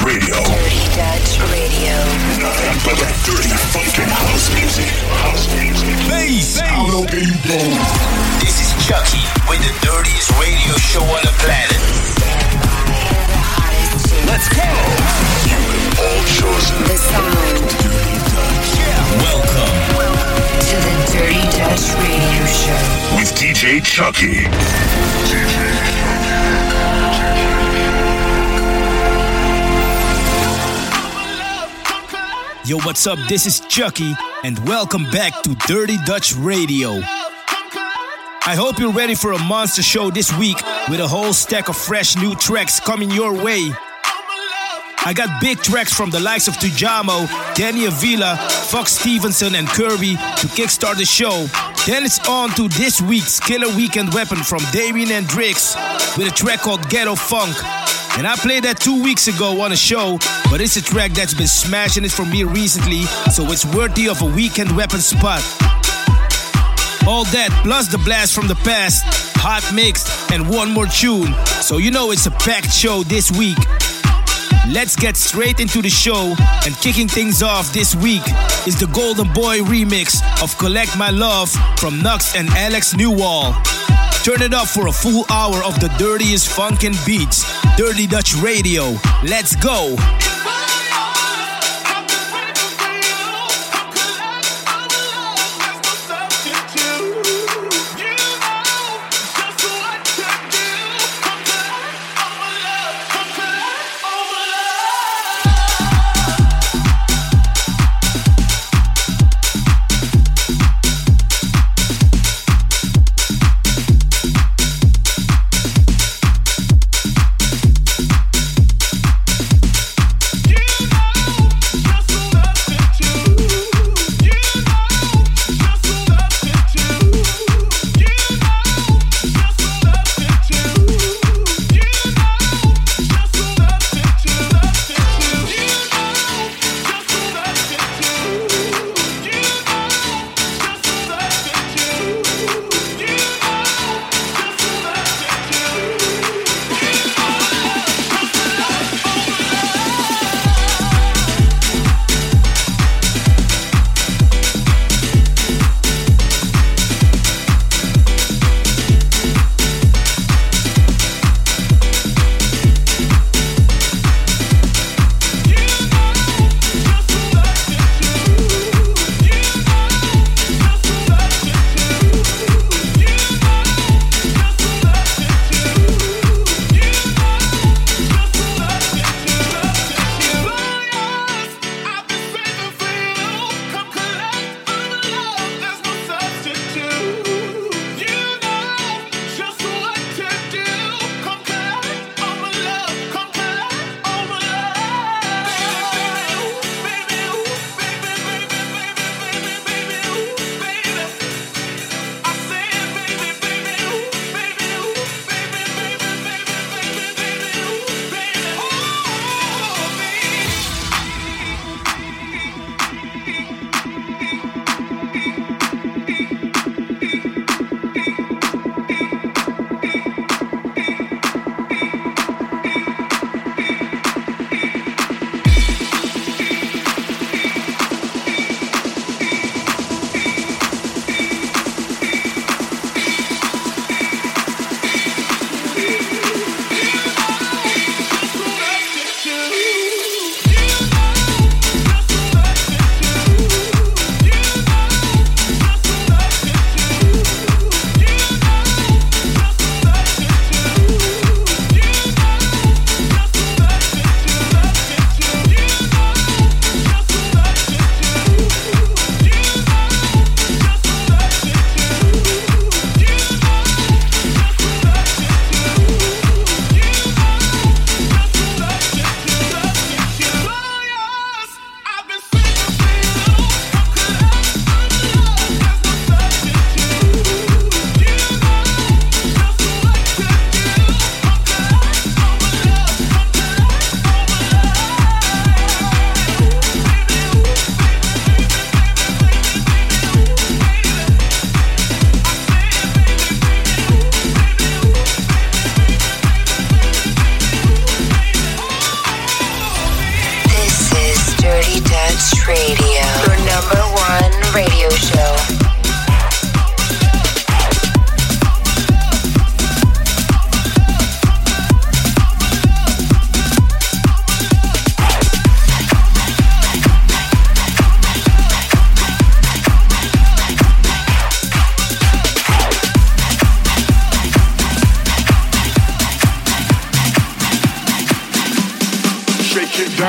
Radio. Dirty Dutch Radio. Nothing but the dirty funkin' house music. House music. Bass. How low can you go? This is Chucky with the dirtiest radio show on the planet. Let's go. You have all chosen The sound. Welcome To the Dirty Dutch Radio Show. with DJ Chucky. Yo, what's up? This is Chucky, and welcome back to Dirty Dutch Radio. I hope you're ready for a monster show this week with a whole stack of fresh new tracks coming your way. I got big tracks from the likes of Tujamo, Danny Avila, Fox Stevenson, and Kirby to kickstart the show. Then it's on to this week's Killer Weekend Weapon from Damien and Drix with a track called Ghetto Funk. And I played that 2 weeks ago on a show, but it's a track that's been smashing it for me recently, so it's worthy of a Weekend Weapon spot. All that plus the blast from the past, hot mixed, and one more tune. So you know it's a packed show this week. Let's get straight into the show, and kicking things off this week is the Golden Boy remix of Collect My Love from Nux and Alex Newall. Turn it up for a full hour of the dirtiest funkin' beats. Dirty Dutch Radio. Let's go.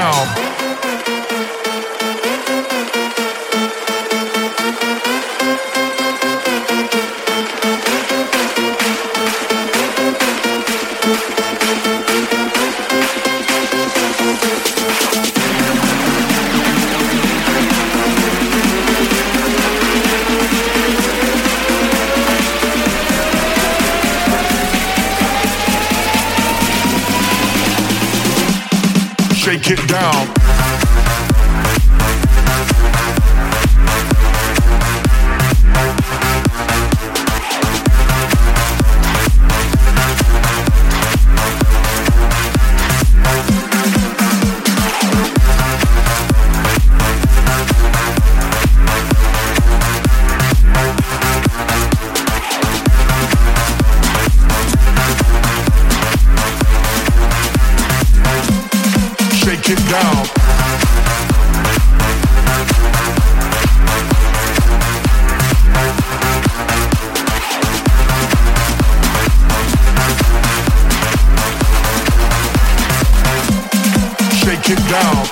down. Shake it down. Shake it down. Shake it down.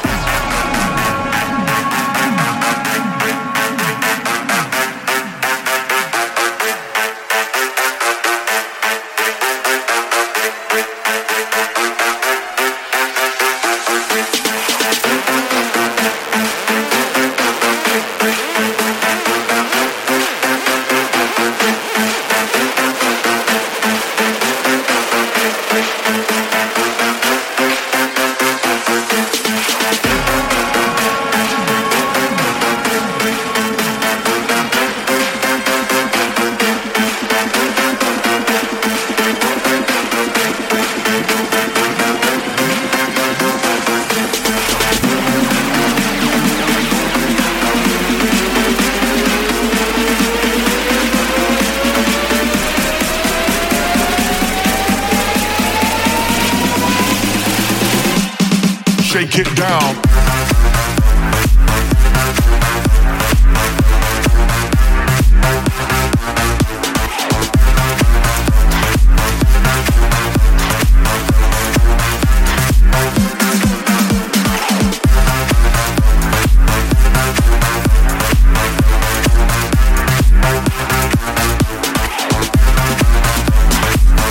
Shake it down.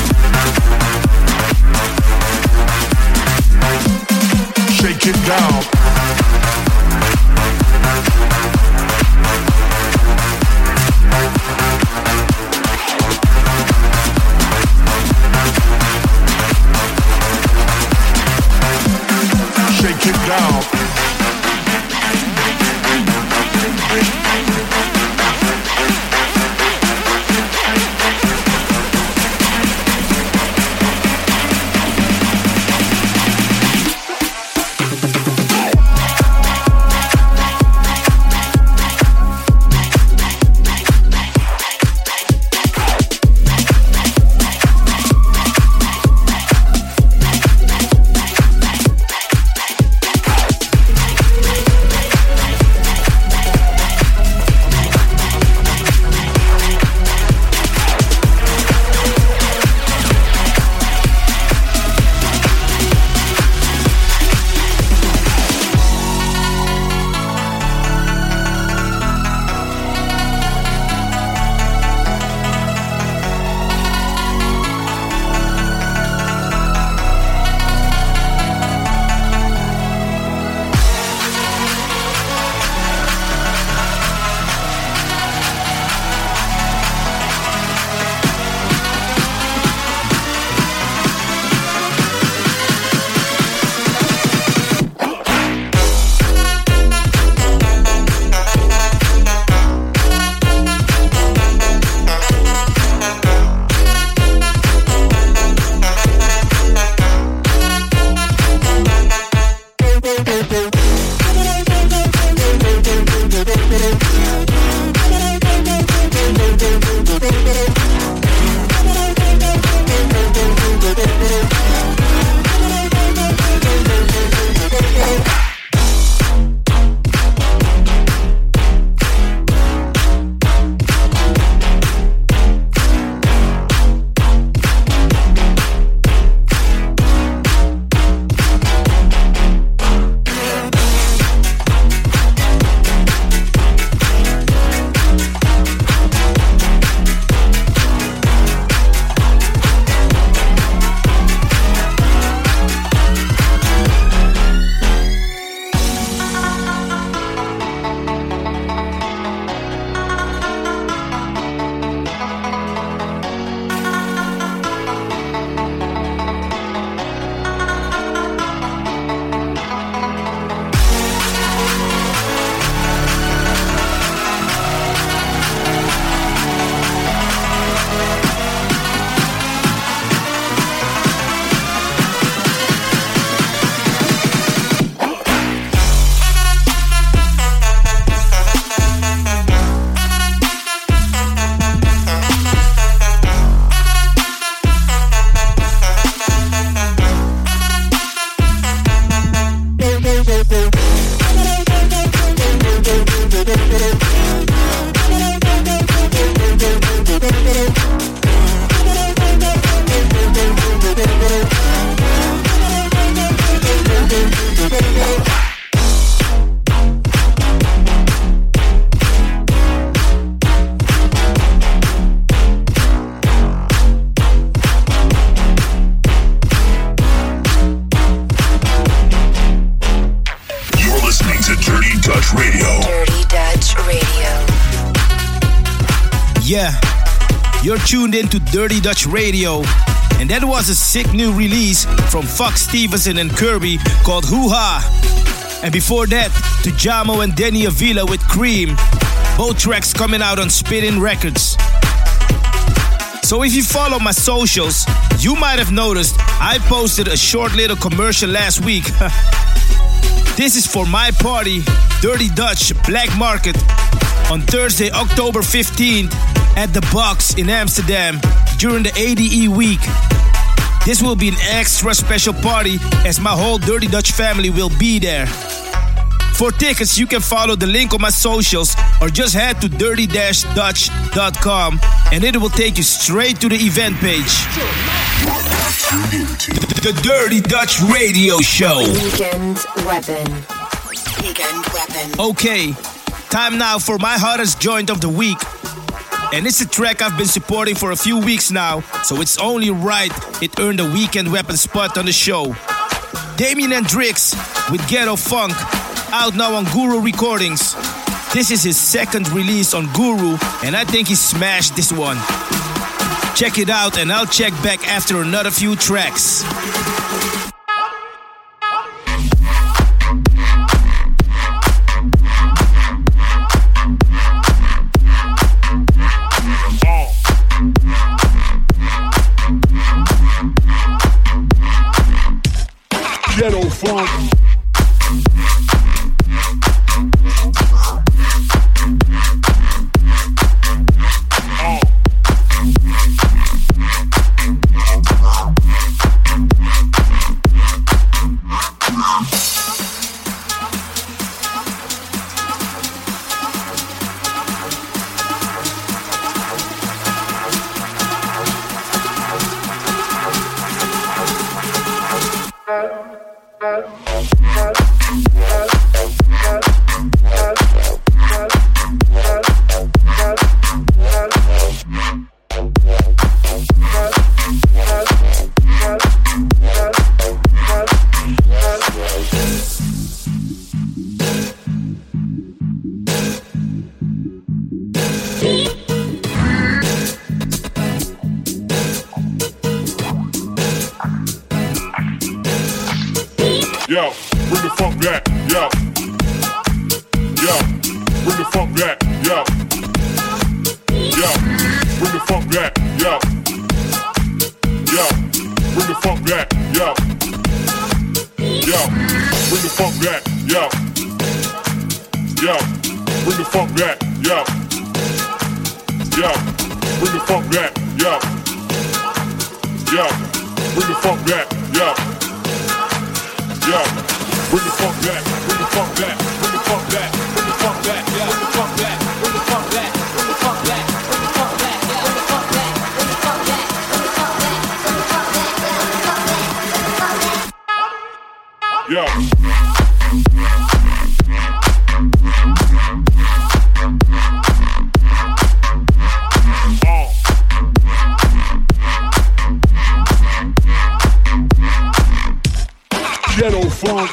Shake it down. Yeah, you're tuned in to Dirty Dutch Radio. And that was a sick new release from Fox Stevenson and Kirby called Hoo Ha. And before that, to Jamo and Danny Avila with Cream. Both tracks coming out on Spittin' Records. So if you follow my socials, you might have noticed I posted a short little commercial last week. This is for my party, Dirty Dutch Black Market, on Thursday, October 15th at The Box in Amsterdam during the ADE week. This will be an extra special party as my whole Dirty Dutch family will be there. For tickets, you can follow the link on my socials or just head to dirty-dutch.com and it will take you straight to the event page. The Dirty Dutch Radio Show. Weekend Weapon. Okay, time now for my hottest joint of the week. And it's a track I've been supporting for a few weeks now, so it's only right it earned a Weekend Weapon spot on the show. Damien Hendrix with Ghetto Funk, out now on Guru Recordings. This is his second release on Guru, and I think he smashed this one. Check it out, and I'll check back after another few tracks. Ghetto funk. Yo, bring the funk back, yo. Yo, bring the funk back, yo. Yo, bring the funk back, yo. Yo, bring the funk back, yo. Yo, bring the funk back, yo. Yo, bring the funk back, yo. Yo, bring the funk back, yo. Yo, bring the funk back, yo. Yo, bring the funk back, bring the funk back, bring the funk back, bring the funk back, yeah, bring the funk back, bring the funk back, bring the funk back, bring the funk back, yeah, bring the funk back, bring the funk back, bring the funk back, bring the funk back, bring the funk back, bring the funk back. Yo. Ghetto funk.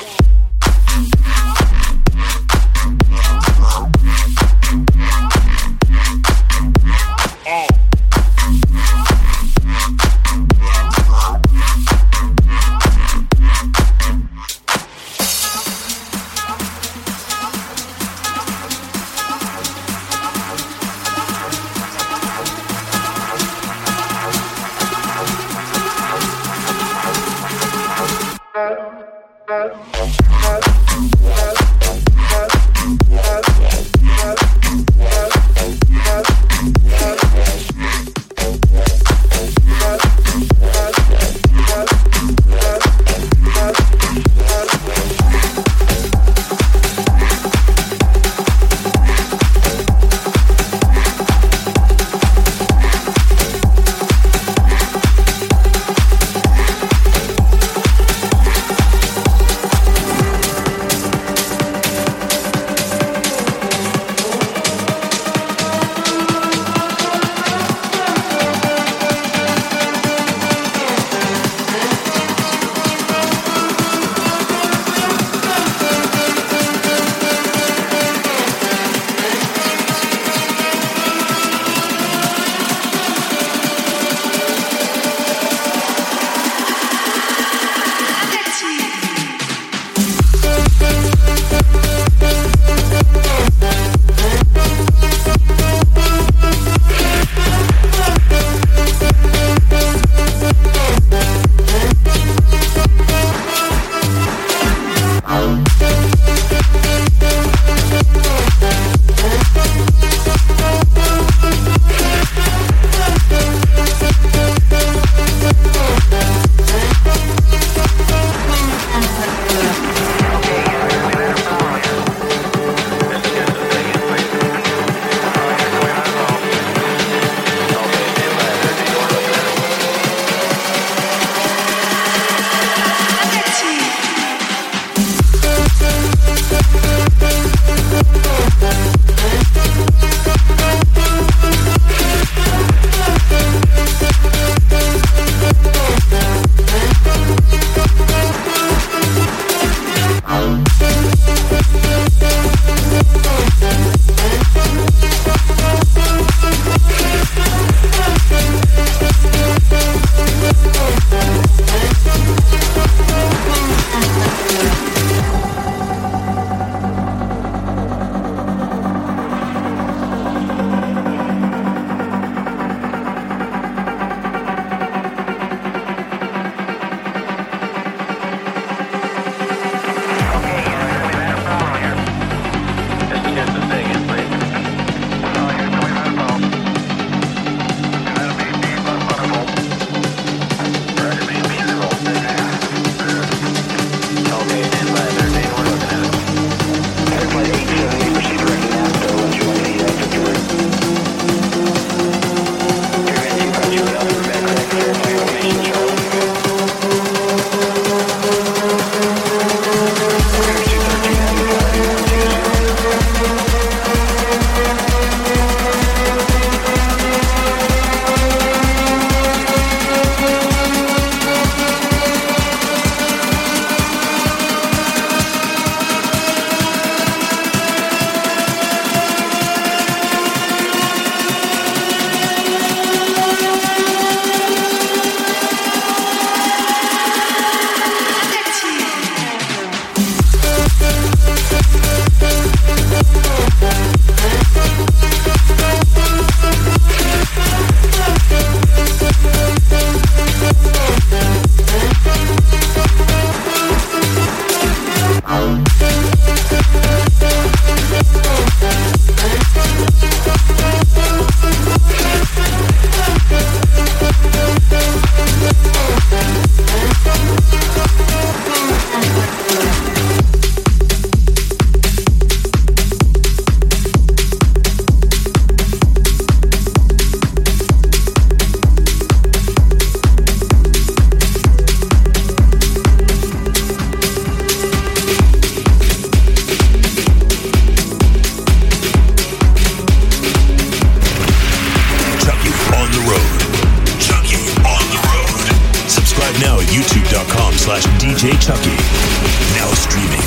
DJ Chucky. Now streaming.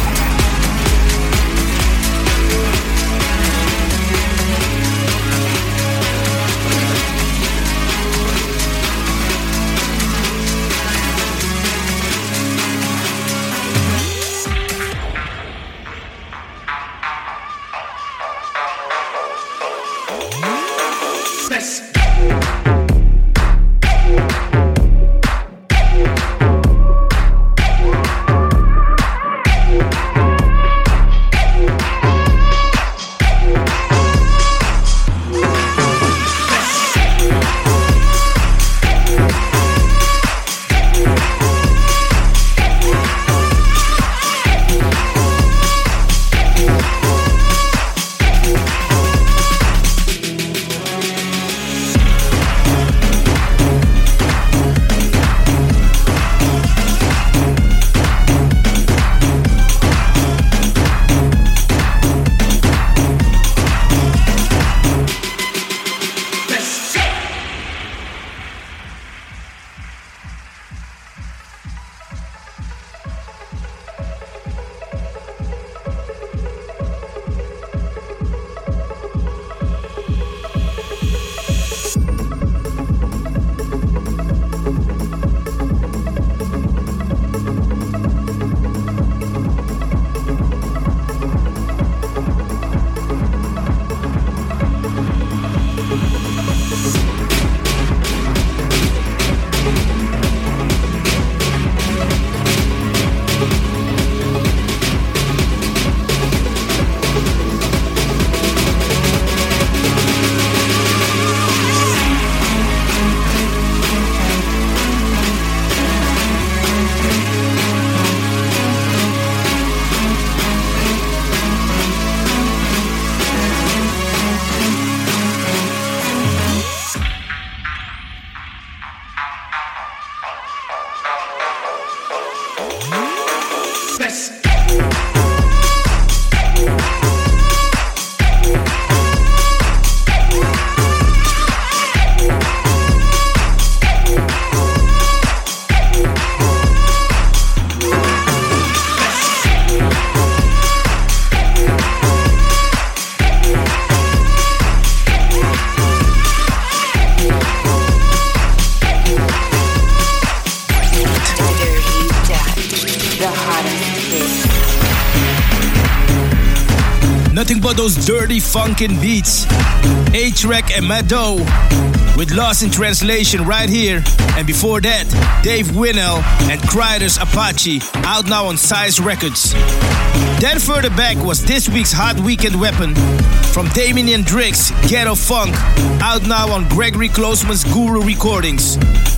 Nothing but those dirty funkin' beats. A-Track and Mado with Lost in Translation right here. And before that, Dave Winnell and Kryder's Apache, out now on Size Records. Then further back was this week's Hot Weekend Weapon from Damien Drix, Ghetto Funk, out now on Gregory Closeman's Guru Recordings.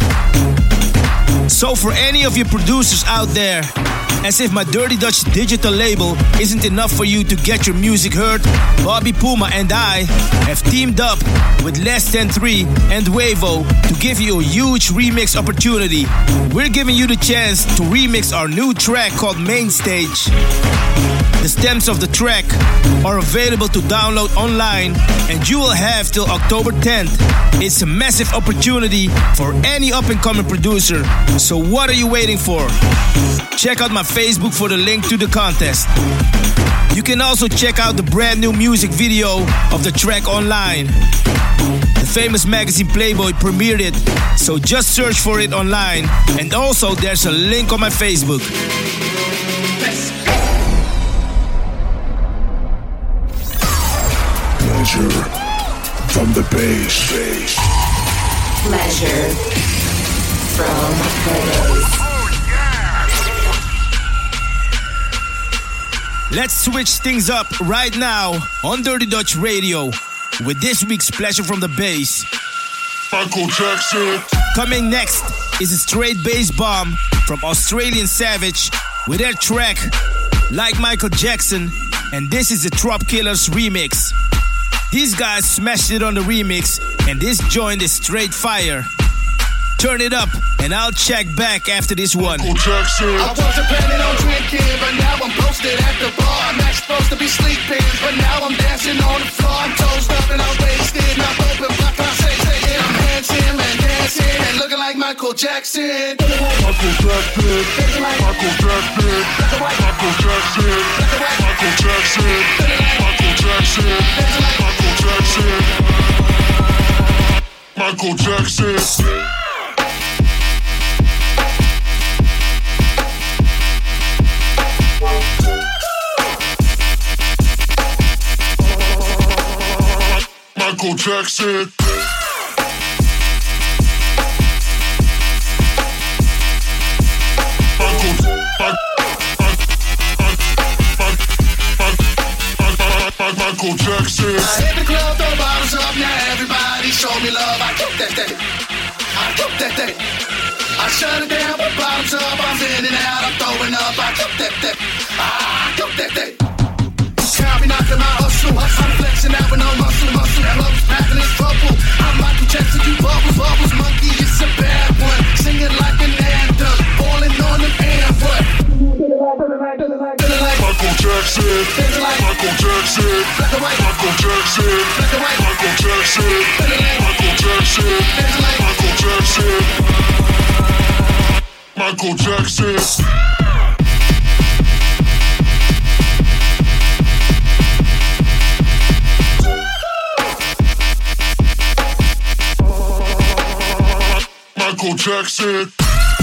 So for any of you producers out there, as if my Dirty Dutch digital label isn't enough for you to get your music heard, Bobby Puma and I have teamed up with Less Than 3 and Wavo to give you a huge remix opportunity. We're giving you the chance to remix our new track called Main Stage. The stems of the track are available to download online, and you will have till October 10th. It's a massive opportunity for any up-and-coming producer, so what are you waiting for? Check out my Facebook for the link to the contest. You can also check out the brand new music video of the track online. The famous magazine Playboy premiered it, so just search for it online. And also there's a link on my Facebook. Pleasure from the bass. Pleasure from the bass. Let's switch things up right now on Dirty Dutch Radio with this week's Pleasure from the Bass. Michael Jackson. Coming next is a straight bass bomb from Australian Savage with their track Like Michael Jackson, and this is the Trop Killers remix. These guys smashed it on the remix, and this joint is straight fire. Turn it up, and I'll check back after this one. Michael Jackson. I wasn't planning on drinking, but now I'm posted at the bar. I'm not supposed to be sleeping, but now I'm dancing on the floor. I'm toast up and I'm wasted, not open, black I say, and I'm dancing and dancing and looking like my Michael Jackson. Michael Jackson. Michael Jackson. Michael Jackson. Michael Jackson. Michael Jackson. Michael Jackson. Michael Jackson. Michael Jackson. Michael Jackson. I hit the club, throw bottles up, now everybody show me love. I took that day. I took that day. I shut it down, put bottoms up, I'm in and out, I'm throwing up. I took that day. I took that day. Count me knocking my hustle. I'm flexing out with no muscle. That love's packing is trouble. I'm Michael Jackson, you bubbles, bubbles, monkey, it's a bad one. Singing like an anthem, falling on the pamphlet. Michael Jackson. Michael Jackson. Michael Jackson. Michael Jackson. Michael Jackson. Michael Jackson. Michael Jackson. Michael Jackson.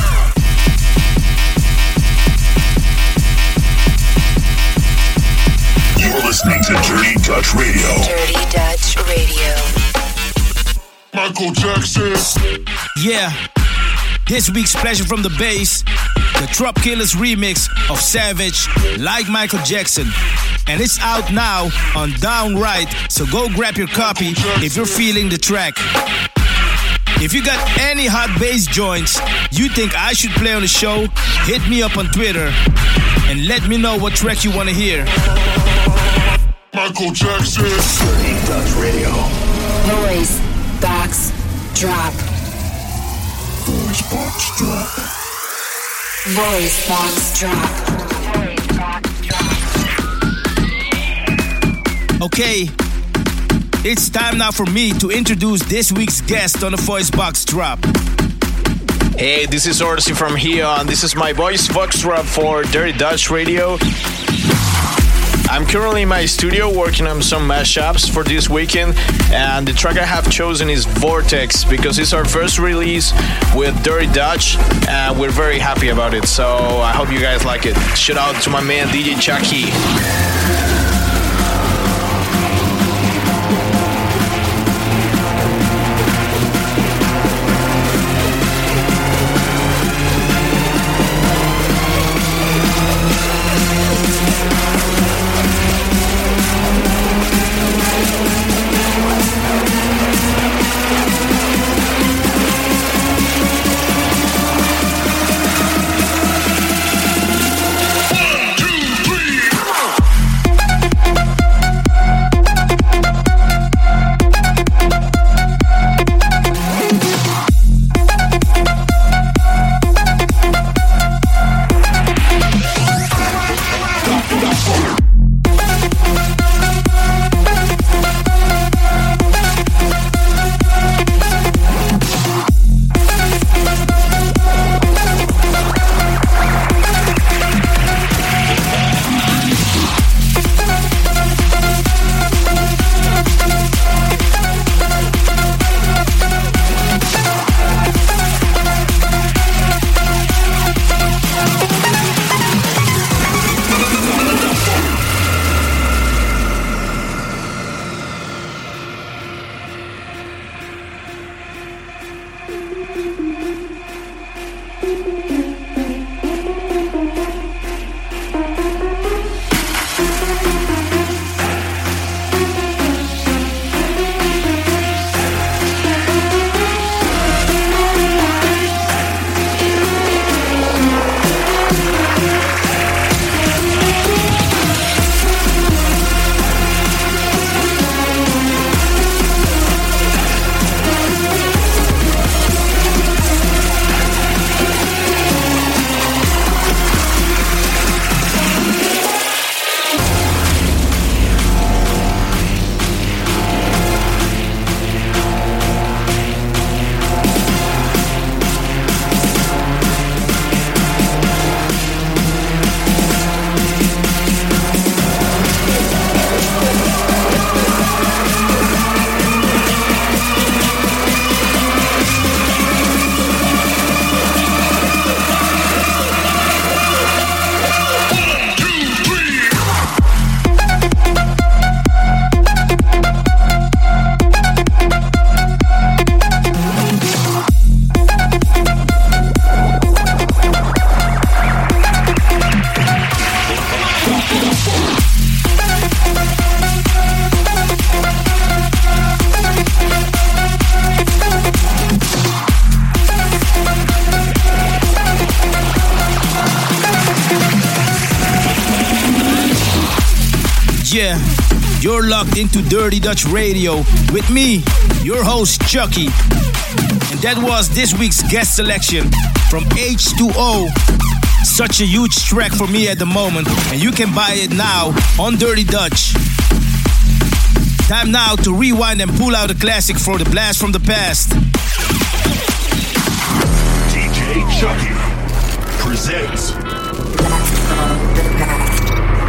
You're listening to Dirty Dutch Radio. Dirty Dutch Radio. Michael Jackson. Yeah, this week's Pleasure from the Bass, the Trop Killers remix of Savage, Like Michael Jackson. And it's out now on Downright, so go grab your copy if you're feeling the track. If you got any hot bass joints you think I should play on the show, hit me up on Twitter and let me know what track you want to hear. Michael Jackson. Dirty Dutch Radio. Voice Box Drop. Voice Box Drop. Voice Box Drop. Okay, it's time now for me to introduce this week's guest on the Voice Box Drop. Hey, this is Orsi from here, and this is my Voice Box Drop for Dirty Dutch Radio. I'm currently in my studio working on some mashups for this weekend, and the track I have chosen is Vortex because it's our first release with Dirty Dutch, and we're very happy about it. So I hope you guys like it. Shout out to my man DJ Chucky. Yeah, you're locked into Dirty Dutch Radio with me, your host Chucky. And that was this week's guest selection from H2O. Such a huge track for me at the moment, and you can buy it now on Dirty Dutch. Time now to rewind and pull out a classic for the blast from the past. DJ Chucky presents Blast from the past.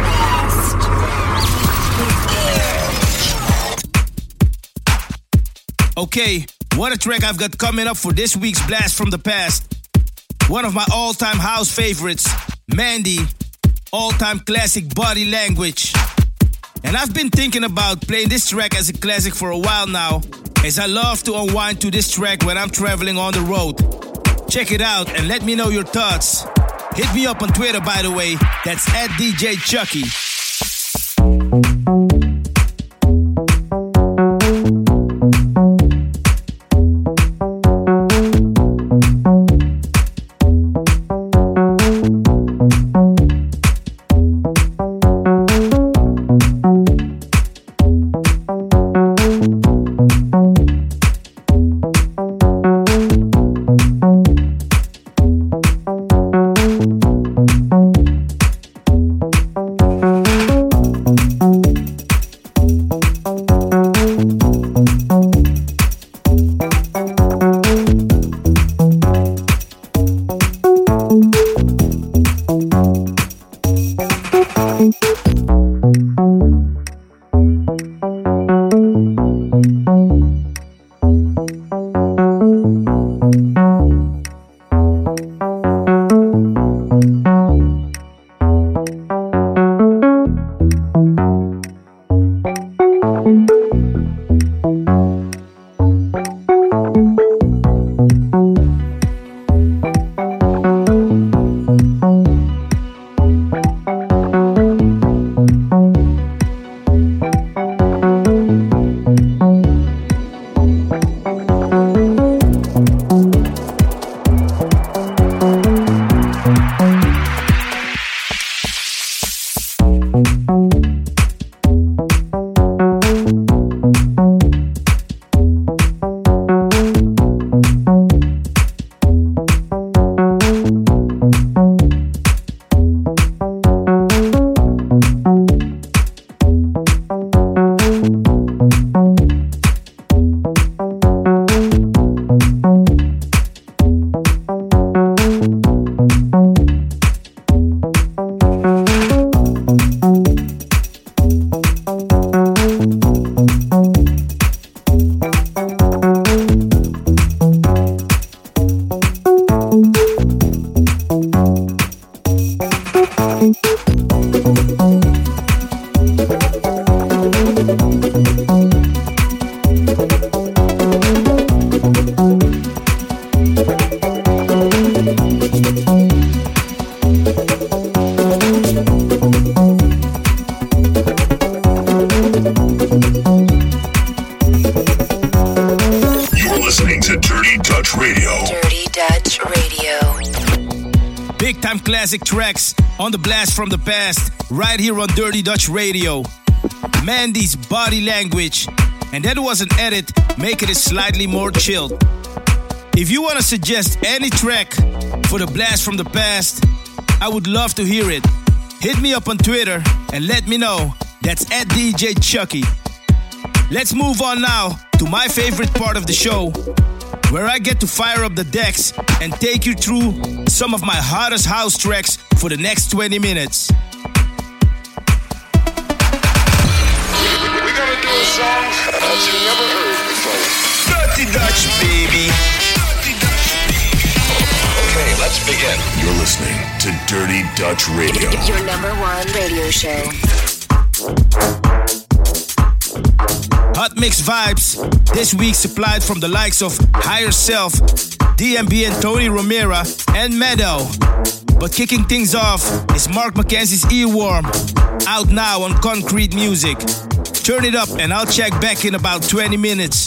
Okay, what a track I've got coming up for this week's Blast from the Past. One of my all-time house favorites, Mandy, all-time classic Body Language. And I've been thinking about playing this track as a classic for a while now, as I love to unwind to this track when I'm traveling on the road. Check it out and let me know your thoughts. Hit me up on Twitter, by the way. That's at DJ Chucky. Classic tracks on the Blast from the Past, right here on Dirty Dutch Radio. Mandy's Body Language, and that was an edit, making it slightly more chilled. If you want to suggest any track for the Blast from the Past, I would love to hear it. Hit me up on Twitter and let me know. That's at DJ Chucky. Let's move on now to my favorite part of the show, where I get to fire up the decks and take you through some of my hottest house tracks for the next 20 minutes. We're gonna do a song that you never heard before. Dirty Dutch, baby. Okay, let's begin. You're listening to Dirty Dutch Radio. Your number one radio show. Hot mix vibes, this week supplied from the likes of Higher Self, DMB and Tony Romera, and Meadow. But kicking things off is Mark Mackenzie's Earworm, out now on Concrete Music. Turn it up and I'll check back in about 20 minutes.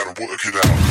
gotta work it out.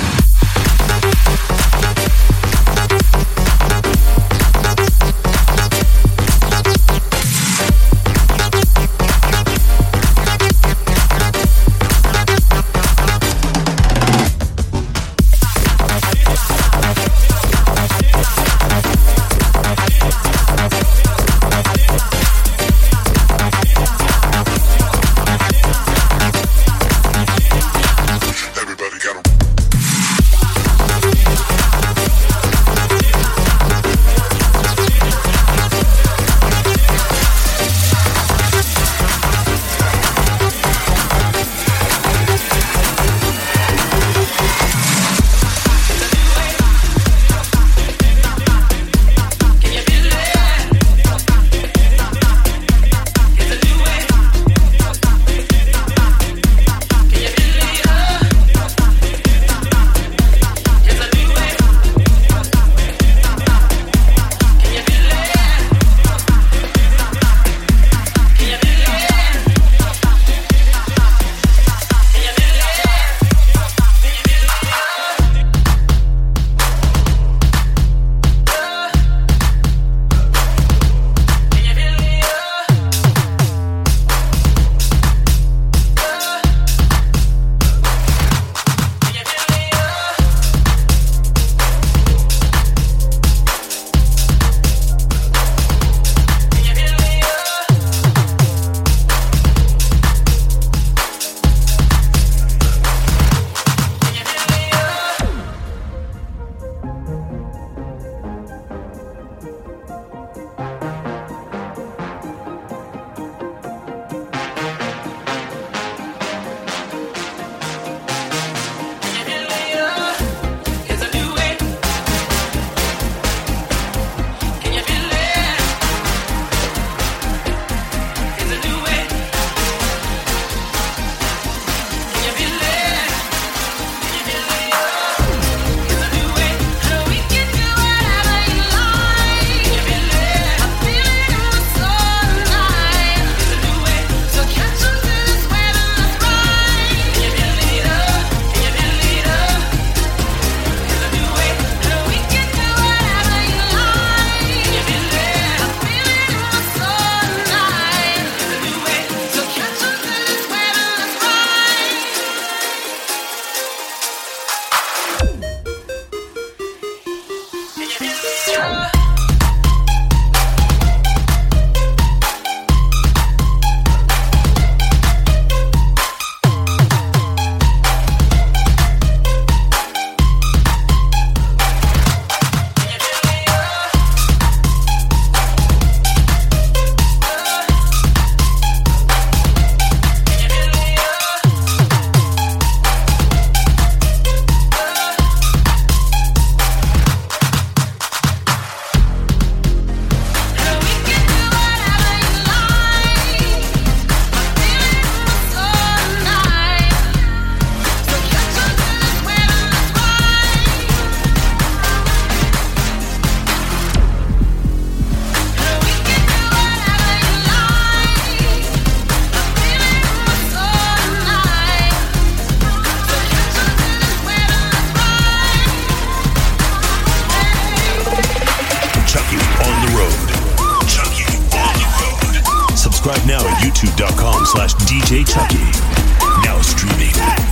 Subscribe now at youtube.com/DJ Chucky. Now streaming.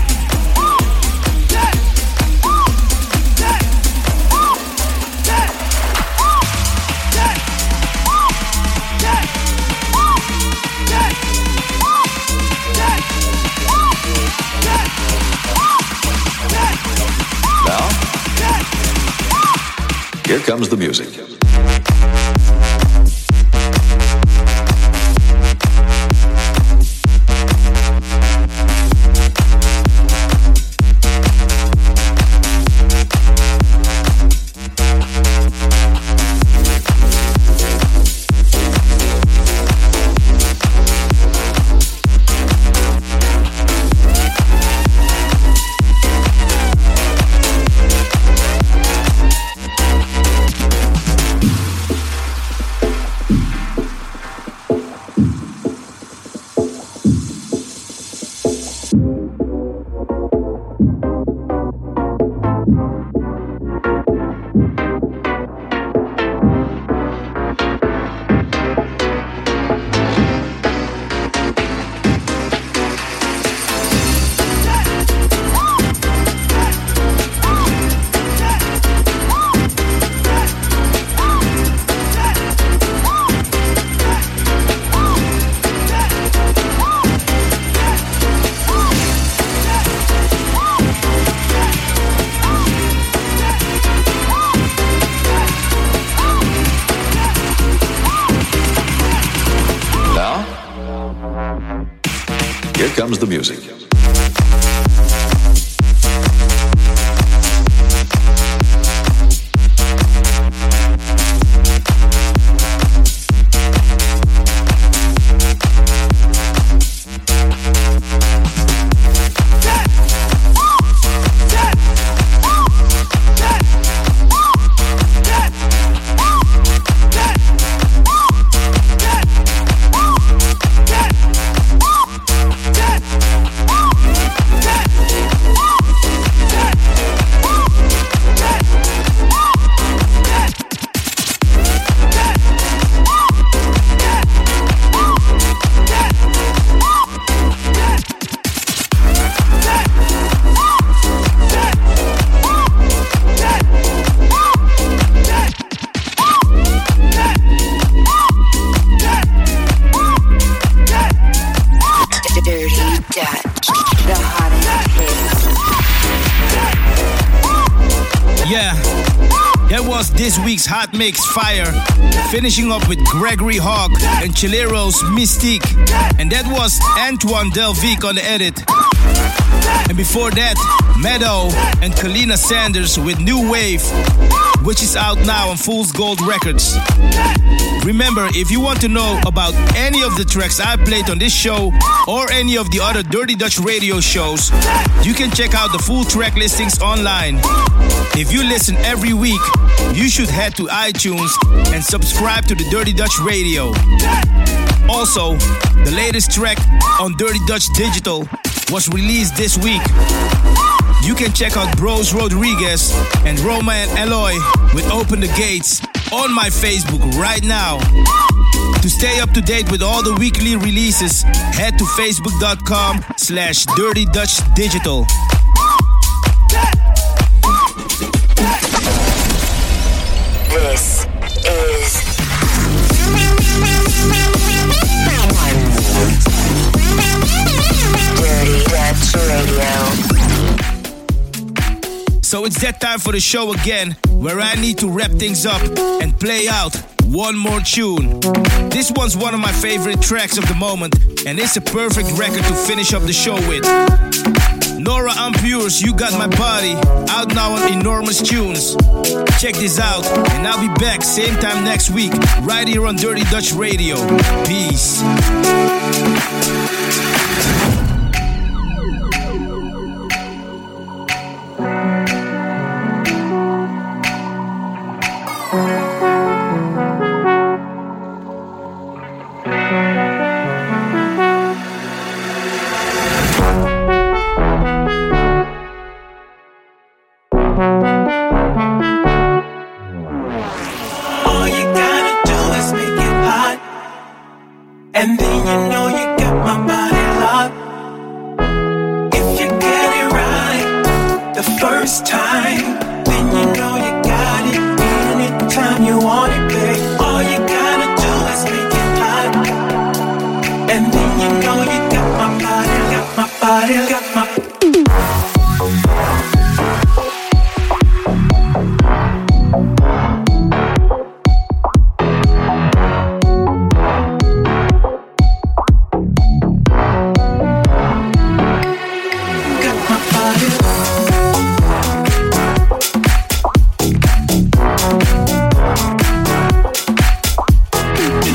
Now, here comes the music. comes the music. This week's Hot Mix Fire, finishing up with Gregory Hawk and Chilero's Mystique, and that was Antoine Delvic on the edit. And before that, Meadow and Kalina Sanders with New Wave, which is out now on Fool's Gold Records. Remember, if you want to know about any of the tracks I played on this show or any of the other Dirty Dutch radio shows, you can check out the full track listings online. If you listen every week, you should head to iTunes and subscribe to the Dirty Dutch Radio. Also, the latest track on Dirty Dutch Digital was released this week. You can check out Bros Rodriguez and Roma and Eloy with Open the Gates on my Facebook right now. To stay up to date with all the weekly releases, head to facebook.com/Dirty Dutch Digital. This is Dirty Dutch Radio. So it's that time for the show again, where I need to wrap things up and play out one more tune. This one's one of my favorite tracks of the moment, and it's a perfect record to finish up the show with. Nora En Pure's You Got My Body, out now on Enormous Tunes. Check this out, and I'll be back same time next week, right here on Dirty Dutch Radio. Peace. And then you know you got my body locked. If you get it right the first time, then you know you got it. Anytime you want it, babe, all you gotta do is make it hot. And then you know you got my body, got my body, got my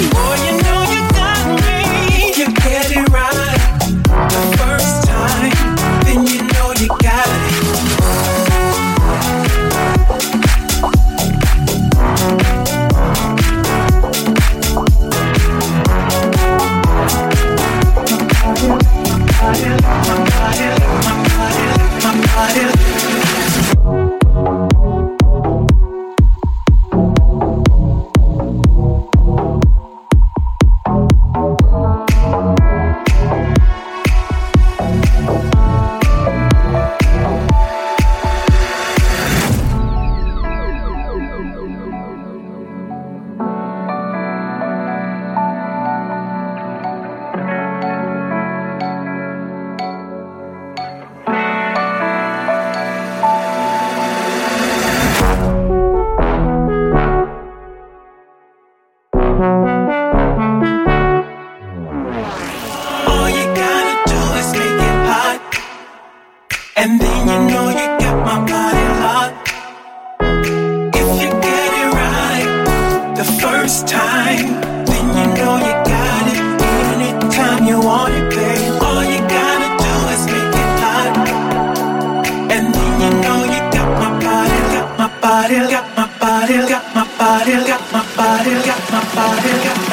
Boy, you know you got me. You get it right the first time. body, got my body, got my body, got my body, got my body, got my